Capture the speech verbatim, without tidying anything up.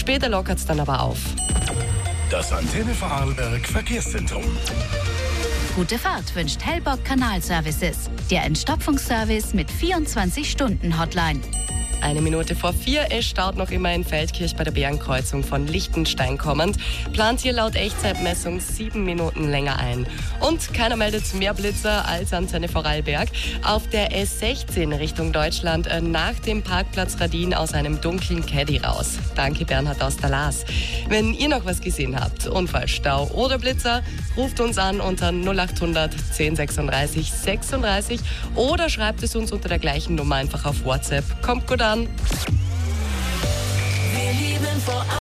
Später lockert es dann aber auf. Das Antenne Vorarlberg Verkehrszentrum. Gute Fahrt wünscht Hellbock Kanalservices. Der Entstopfungsservice mit vierundzwanzig Stunden Hotline. Eine Minute vor vier, es staut noch immer in Feldkirch bei der Bärenkreuzung von Lichtenstein kommend. Plant hier laut Echtzeitmessung sieben Minuten länger ein. Und keiner meldet mehr Blitzer als Antenne Vorarlberg. Auf der S sechzehn Richtung Deutschland nach dem Parkplatz Radin aus einem dunklen Caddy raus. Danke Bernhard aus der Laas. Wenn ihr noch was gesehen habt, Unfall, Stau oder Blitzer, ruft uns an unter null acht hundert zehn sechsunddreißig sechsunddreißig oder schreibt es uns unter der gleichen Nummer einfach auf WhatsApp. Kommt gut an. Wir lieben